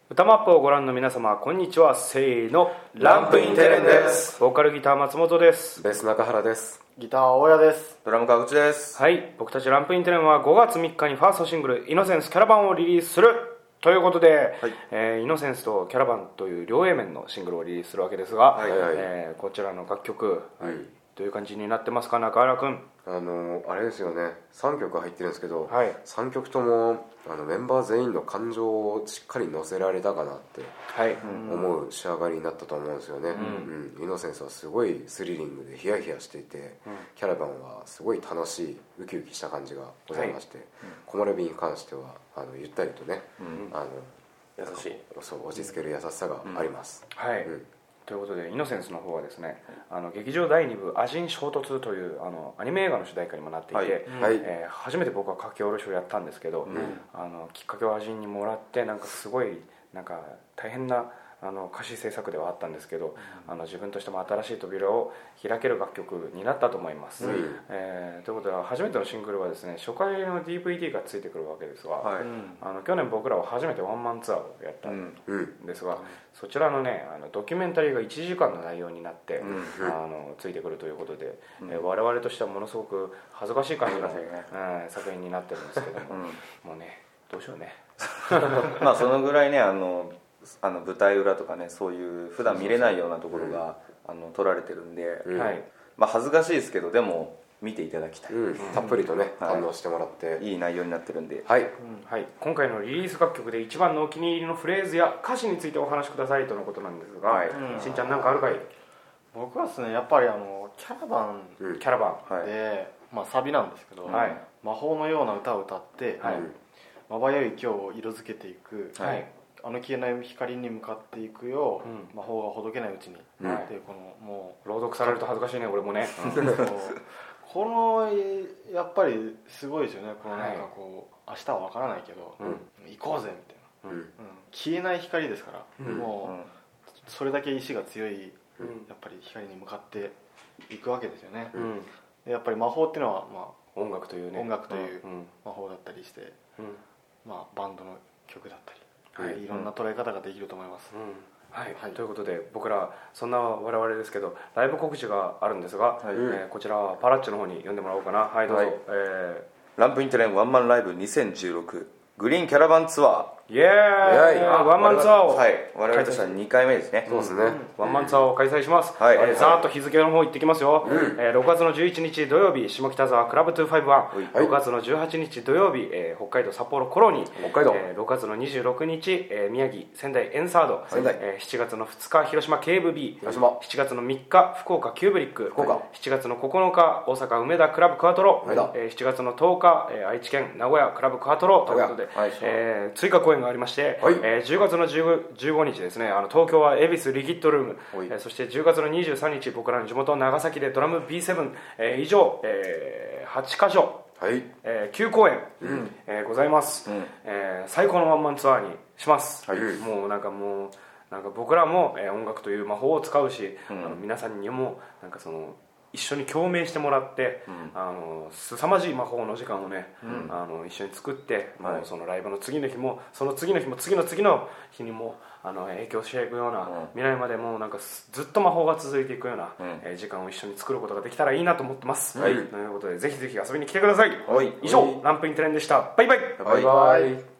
歌マップをご覧の皆様こんにちは。せーの、 ランプインテレンです。 ボーカルギター松本です。 ベース中原です。 ギター大家です。 ドラム川口です。 はい、僕たちランプインテレンは5月3日にファーストシングルイノセンスキャラバンをリリースするということで、はい、イノセンスとキャラバンという両 A 面のシングルをリリースするわけですが、はいこちらの楽曲、はい、どういう感じになってますか、中原君。 あれですよね、3曲入ってるんですけど、 はい、 3曲ともメンバー全員の感情をしっかり乗せられたかなって、はい、思う仕上がりになったと思うんですよね。イノセンスはすごいスリリングでヒヤヒヤしていて、キャラバンはすごい楽しいウキウキした感じがございまして、木漏れ日に関してはゆったりとね、 優しい、 そう落ち着ける優しさがあります。 はい、ということでイノセンスの方はですね、劇場第2部「アジン衝突」というアニメ映画の主題歌にもなっていて、初めて僕は書き下ろしをやったんですけど、きっかけをアジンにもらって、なんかすごいなんか大変な歌詞制作ではあったんですけど、自分としても新しい扉を開ける楽曲になったと思います。ということで初めてのシングルはですね、初回の DVD がついてくるわけですが、去年僕らは初めてワンマンツアーをやったんですが、そちらのねドキュメンタリーが1時間の内容になって、ついてくるということで、我々としてはものすごく恥ずかしい感じの、作品になってるんですけども、もうねどうしようねまあそのぐらいね舞台裏とかね、そういう普段見れないようなところが撮られてるんで、まあ恥ずかしいですけど、でも見ていただきたい、 たっぷりとね堪能してもらって、 いい内容になってるんで、 今回のリリース楽曲で一番のお気に入りのフレーズや歌詞についてお話しくださいとのことなんですが、しんちゃん何かあるかい？ 僕はですね、やっぱりキャラバンで、サビなんですけど、魔法のような歌を歌って、まばゆい今日を色づけていく、消えない光に向かっていくよう、魔法がほどけないうちに、っていうこのもう朗読されると恥ずかしいね、俺もね。 このやっぱりすごいですよね。このなんかこう、明日は分からないけど、行こうぜみたいな、消えない光ですから、もうそれだけ意志が強い、やっぱり光に向かっていくわけですよね。やっぱり魔法っていうのは、 音楽というね、 魔法だったりして、バンドの曲だったり、いろんな捉え方ができると思います。 ということで僕らそんな我々ですけど、ライブ告知があるんですが、こちらはパラッチの方に読んでもらおうかな。はいどうぞ。 ランプインテレンワンマンライブ2016グリーンキャラバンツアー、 イエーイ、ワンマンツアーを、 我々としては2回目ですね。 そうですね、 ワンマンツアーを開催します。ざーっと日付の方行ってきますよ。6月の11日土曜日下北沢クラブ251、6月の18日土曜日北海道札幌コロニー、6月の26日宮城仙台エンサード、7月の2日広島 KVB、 7月の3日福岡キューブリック、7月の9日大阪梅田クラブクワトロ、7月の10日愛知県名古屋クラブクワトロということで、追加公演がありまして、10月の15日ですね、東京は恵比寿リキッドルーム、そして10月の23日僕らの地元長崎でドラム B7、以上、8カ所、9公演、ございます。最高のワンマンツアーにします。もうなんか僕らも音楽という魔法を使うし、皆さんにもなんかその一緒に共鳴してもらって、凄まじい魔法の時間をね、一緒に作って、そのライブの次の日もその次の日も次の次の日にも影響していくような、未来までもなんかずっと魔法が続いていくような、時間を一緒に作ることができたらいいなと思ってます。ということでぜひぜひ遊びに来てください。以上ランプインテレンでした。バイバイ。 バイバイ。